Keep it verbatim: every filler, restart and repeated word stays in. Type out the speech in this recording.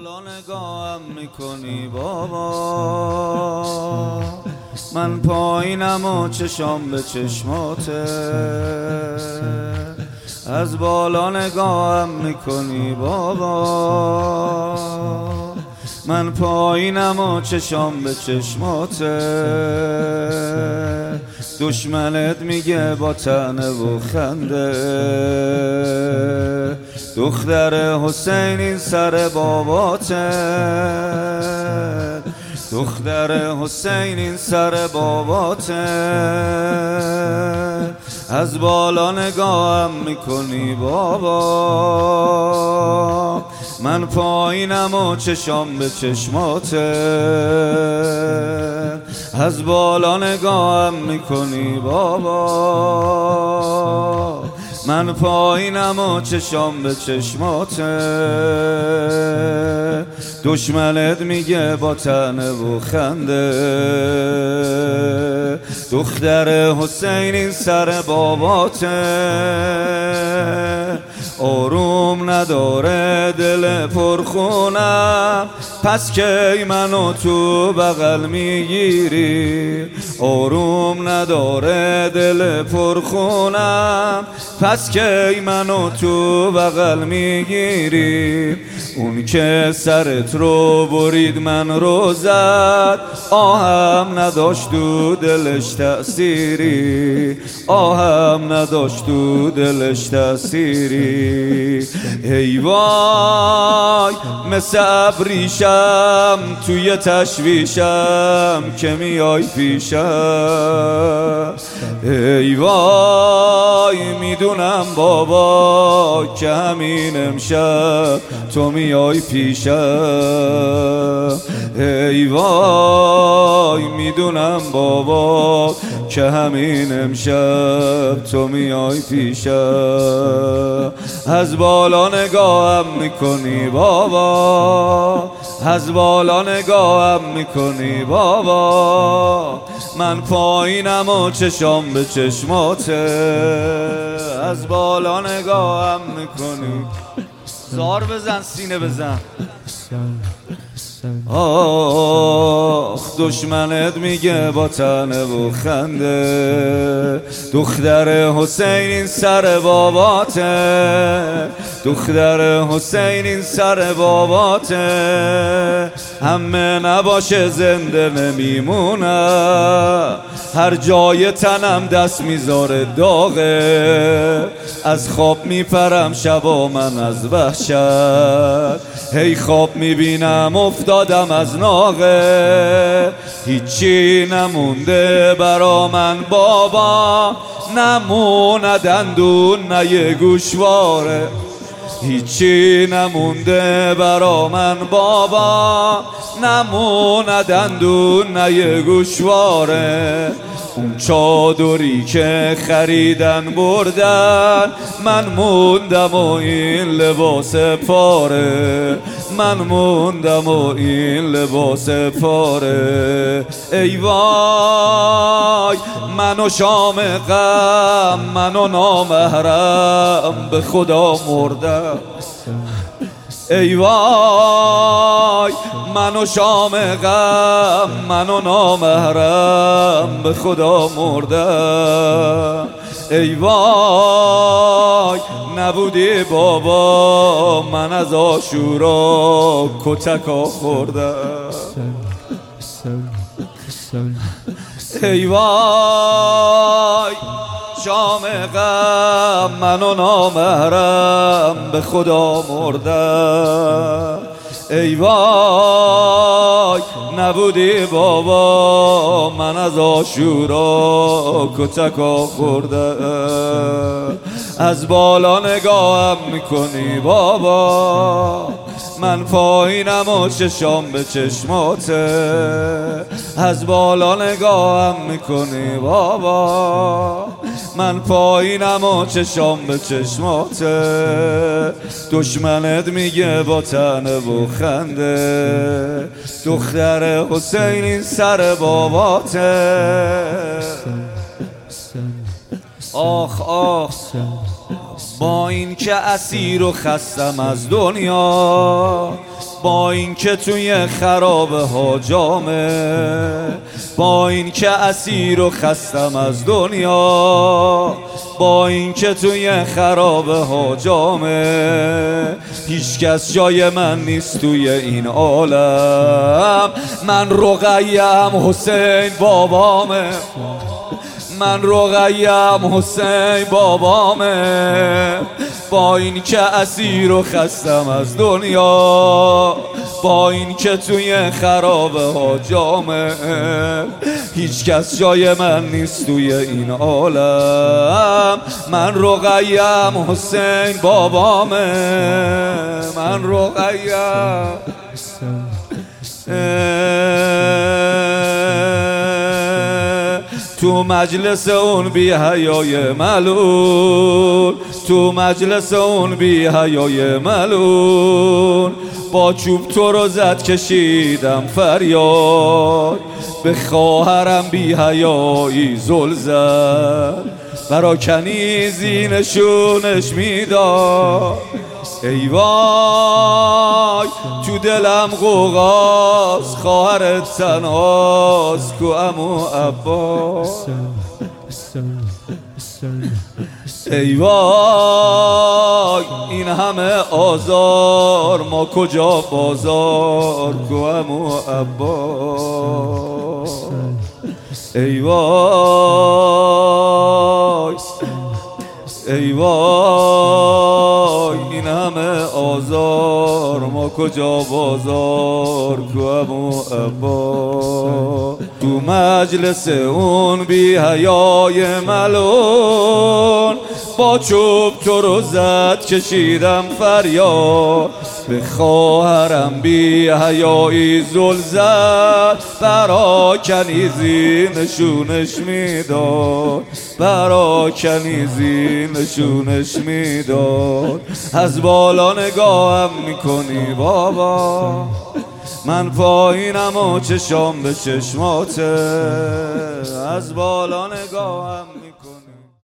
بالا نگاهم میکنی بابا، من پایینم و چشام به چشماته. از بالا نگاهم میکنی بابا، من پایینم و چشام به چشماته. دشمنت میگه با طعنه و خنده، دختر حسین این سر باباته. دختر حسین این سر باباته. از بالا نگاهم میکنی بابا، من پایینم و چشام به چشماته. از بالا نگاهم میکنی بابا، من پایینم و چشام به چشماته. دشمنت میگه با طعنه و خنده، دختر حسین این سر باباته. آروم نداره دل پرخونم، پس کی منو تو بغل میگیری. آروم نداره دل پرخونم، پس کی منو تو بغل میگیری. اون که سرت رو برید من رو زد، آهم نداشت تو دلش تأثیری. آهم نداشت تو دلش تأثیری. ای وای مثل ابریشم توی تشویشم که میای پیشم. ای وای میدونم بابا که همین امشب تو میای پیشم. ای وای میدونم بابا که همین امشب تو میای پیشم. از بالا نگاهم میکنی بابا، از بالا نگاهم میکنی بابا، من پایینم و چشام به چشماته. از بالا نگاهم میکنی. زار بزن سینه بزن. آخ دشمنت میگه با طعنه و خنده، دختر حسین این سر باباته. دختر حسین این سر باباته. همه نباشه زنده نمیمونم، هر جای تنم دست میذاره داغه. از خواب میپرم شبا من از وحشت، هی خواب میبینم افتادم از ناقه. هیچی نمونده برا من بابا، نمونه دندون نه یه گوشواره. هیچی نمونده برا من بابا، نمونه دندون نه یه گوشواره. اون چادری که خریدن بردن، من موندم و این لباس پاره. من موندم و این لباس پاره. ای وای منو شام غم، منو نامحرم به خدا مردم. ای وای منو شام غم، منو نامحرم به خدا مردم. ای وای نبودی بابا، من از عاشورا کتکا خوردم. ای وای شام غم، منو نامحرم به خدا مردم. ای وای نبودی بابا، من از عاشورا کتکا خوردم. از بالا نگاهم میکنی بابا، من پایینم و چشام به چشماته. از بالا نگاهم میکنی بابا، من پایینم و چشام به چشماته. دشمنت میگه با طعنه و خنده، دختر حسین این سر باباته. آخ آخ با این که اسیر و خستم از دنیا، با این که توی خرابه ها جامه، با این که اسیر و خستم از دنیا، با این که توی خرابه ها جامه، هیچ کس جای من نیست توی این عالم. من رقیم حسین بابامه، من رقیم حسین بابامه، با این که اسیر و خستم از دنیا، با این که توی خرابه ها جامه، هیچ کس جای من نیست توی این عالم. من رقیم حسین بابامه، من رقیم. تو مجلس اون بی حیای ملول، تو مجلس اون بی حیای ملول، با چوب تو رو زد کشیدم فریاد، به خواهرم بی حیایی زل زد، برا کنیزی نشونش میداد. ای وای تو دلم غوغاست، خواهرت تنهاست کو عمو عباس. ای وای این همه آزار، ما کجا بازار کو عمو عباس. ای وای ای وای این همه آزار، ما کجا بازار کو عمو عباس. تو مجلس اون بی حیای ملون، با چوب تو رو زد کشیدم فریاد، به خواهرم بی حیایی زل زد، برا کنیزی نشونش میداد، برا کنیزی نشونش میداد. از بالا نگاهم میکنی بابا، من پایینم و چشام به چشماته، از بالا نگاهم